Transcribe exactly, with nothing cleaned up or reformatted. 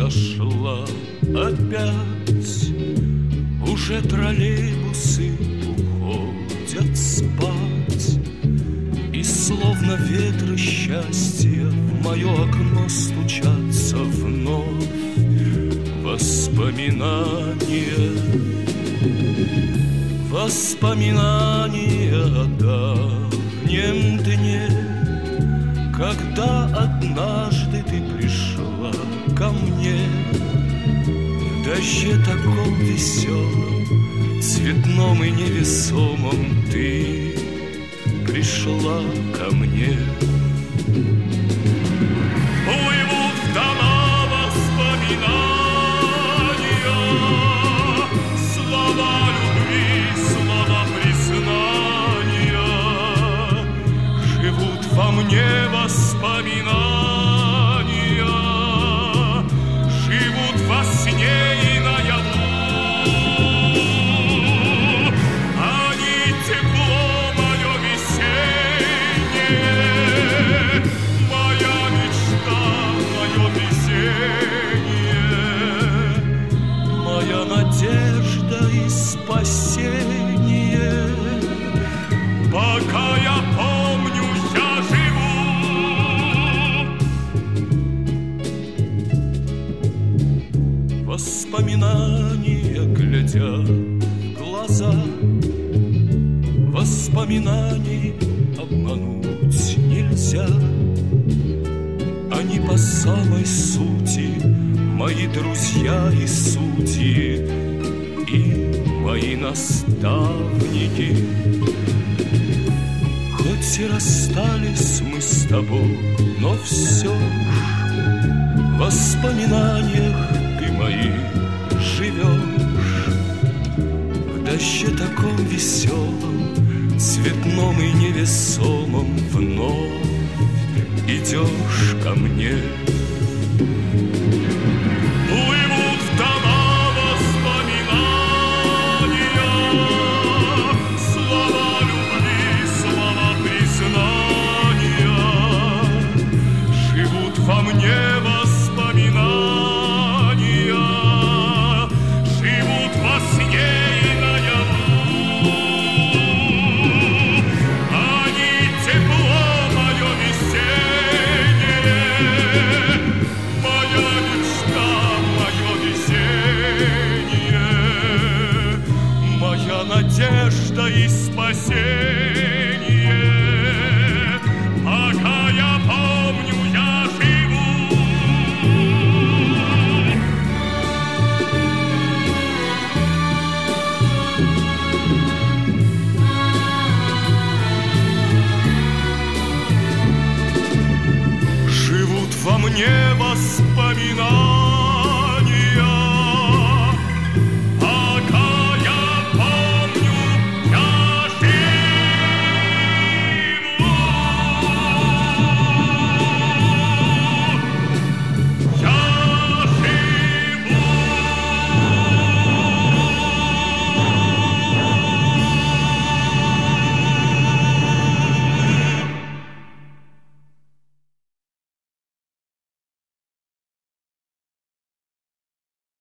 сошла опять. Уже троллейбусы уходят спать, и словно ветры счастья в мое окно стучатся вновь воспоминания. Воспоминания о давнем дне, когда однажды ты пришла ко мне. В дожде таком веселом, цветном и невесомом ты пришла ко мне. Плывут в дома воспоминания, слова любви, слова признания. Живут во мне воспоминания, живут во сне и наяву. Они тепло мое весеннее, моя мечта, мое везение, моя надежда и спасение. Пока я помню, я живу. Воспоминания глядят в глаза, воспоминаний обмануть нельзя. Они по самой сути мои друзья и судьи, и мои наставники. Хоть и расстались мы с тобой, но все ж в воспоминаниях ты моих живешь. В дожде таком веселом, цветном и невесомом вновь идешь ко мне. Плывут в дома воспоминания, слова любви, слова признания. Живут во мне воспоминания, живут во сне и наяву. Они тепло мое весеннее, моя мечта, мое везение, моя надежда и спасение. Пока я помню, я живу. Живут во мне воспоминания,